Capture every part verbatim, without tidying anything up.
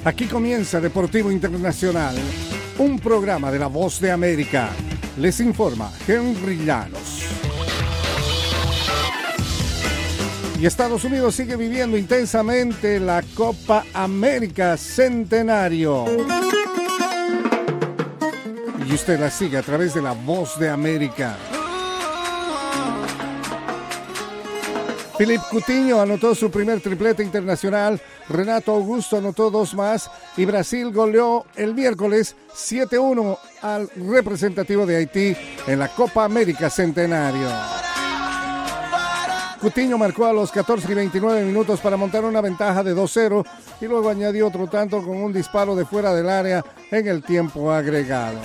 Aquí comienza Deportivo Internacional, un programa de La Voz de América. Les informa Henry Llanos. Y Estados Unidos sigue viviendo intensamente la Copa América Centenario. Y usted la sigue a través de La Voz de América. Philippe Coutinho anotó su primer triplete internacional, Renato Augusto anotó dos más y Brasil goleó el miércoles siete uno al representativo de Haití en la Copa América Centenario. Coutinho marcó a los catorce y veintinueve minutos para montar una ventaja de dos cero y luego añadió otro tanto con un disparo de fuera del área en el tiempo agregado.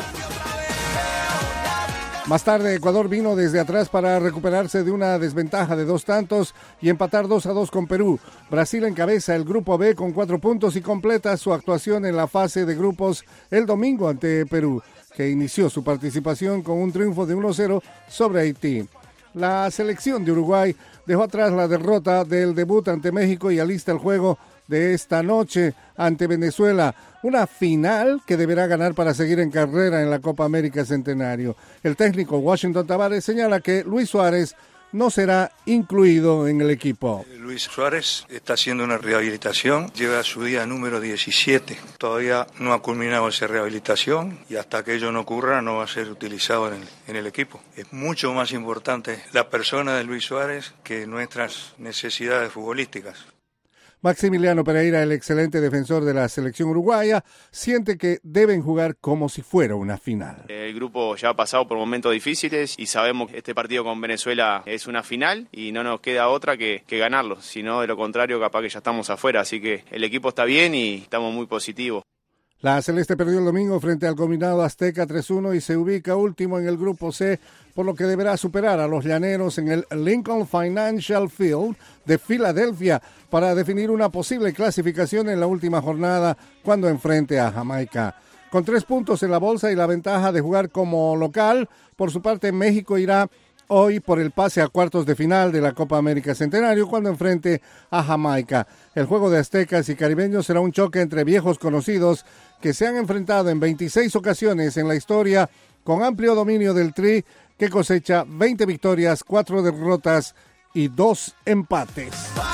Más tarde, Ecuador vino desde atrás para recuperarse de una desventaja de dos tantos y empatar dos a dos con Perú. Brasil encabeza el Grupo B con cuatro puntos y completa su actuación en la fase de grupos el domingo ante Perú, que inició su participación con un triunfo de uno cero sobre Haití. La selección de Uruguay dejó atrás la derrota del debut ante México y alista el juego de esta noche ante Venezuela, una final que deberá ganar para seguir en carrera en la Copa América Centenario. El técnico Washington Tabárez señala que Luis Suárez no será incluido en el equipo. Luis Suárez está haciendo una rehabilitación, lleva su día número diecisiete. Todavía no ha culminado esa rehabilitación y hasta que ello no ocurra no va a ser utilizado en el, en el equipo. Es mucho más importante la persona de Luis Suárez que nuestras necesidades futbolísticas. Maximiliano Pereira, el excelente defensor de la selección uruguaya, siente que deben jugar como si fuera una final. El grupo ya ha pasado por momentos difíciles y sabemos que este partido con Venezuela es una final y no nos queda otra que, que ganarlo, sino de lo contrario capaz que ya estamos afuera, así que el equipo está bien y estamos muy positivos. La Celeste perdió el domingo frente al combinado azteca tres uno y se ubica último en el Grupo C, por lo que deberá superar a los llaneros en el Lincoln Financial Field de Filadelfia para definir una posible clasificación en la última jornada cuando enfrente a Jamaica. Con tres puntos en la bolsa y la ventaja de jugar como local, por su parte México irá hoy por el pase a cuartos de final de la Copa América Centenario cuando enfrente a Jamaica. El juego de aztecas y caribeños será un choque entre viejos conocidos que se han enfrentado en veintiséis ocasiones en la historia con amplio dominio del Tri, que cosecha veinte victorias, cuatro derrotas y dos empates.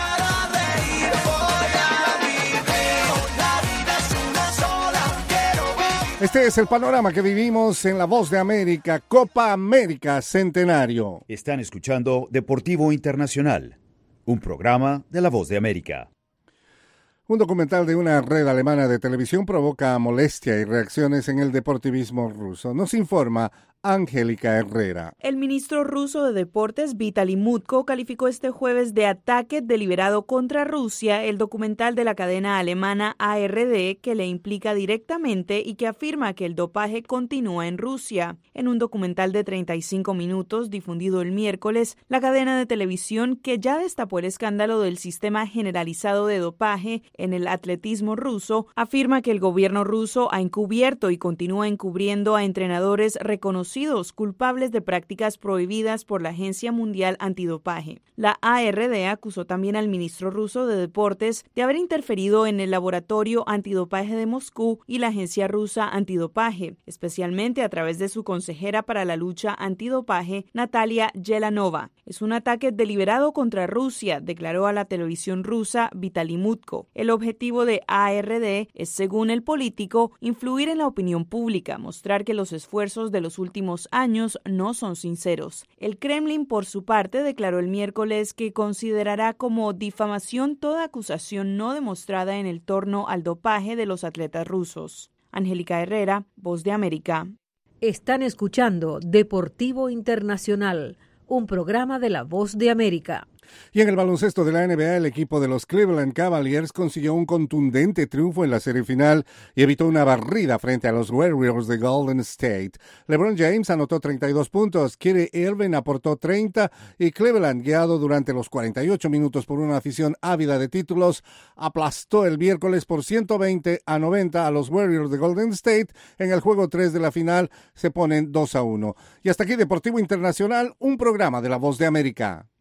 Este es el panorama que vivimos en La Voz de América, Copa América Centenario. Están escuchando Deportivo Internacional, un programa de La Voz de América. Un documental de una red alemana de televisión provoca molestia y reacciones en el deportivismo ruso. Nos informa Angélica Herrera. El ministro ruso de Deportes, Vitaly Mutko, calificó este jueves de ataque deliberado contra Rusia el documental de la cadena alemana A R D que le implica directamente y que afirma que el dopaje continúa en Rusia. En un documental de treinta y cinco minutos difundido el miércoles, la cadena de televisión, que ya destapó el escándalo del sistema generalizado de dopaje en el atletismo ruso, afirma que el gobierno ruso ha encubierto y continúa encubriendo a entrenadores reconocidos culpables de prácticas prohibidas por la Agencia Mundial Antidopaje. La A R D acusó también al ministro ruso de Deportes de haber interferido en el laboratorio antidopaje de Moscú y la Agencia Rusa Antidopaje, especialmente a través de su consejera para la lucha antidopaje, Natalia Yelanova. Es un ataque deliberado contra Rusia, declaró a la televisión rusa Vitaly Mutko. El objetivo de A R D es, según el político, influir en la opinión pública, mostrar que los esfuerzos de los últimos años no son sinceros. El Kremlin, por su parte, declaró el miércoles que considerará como difamación toda acusación no demostrada en el torno al dopaje de los atletas rusos. Angélica Herrera, Voz de América. Están escuchando Deportivo Internacional, un programa de La Voz de América. Y en el baloncesto de la N B A, el equipo de los Cleveland Cavaliers consiguió un contundente triunfo en la serie final y evitó una barrida frente a los Warriors de Golden State. LeBron James anotó treinta y dos puntos, Kyrie Irving aportó treinta y Cleveland, guiado durante los cuarenta y ocho minutos por una afición ávida de títulos, aplastó el miércoles por ciento veinte a noventa a los Warriors de Golden State. En el juego tres de la final se ponen dos a uno. Y hasta aquí Deportivo Internacional, un programa de La Voz de América.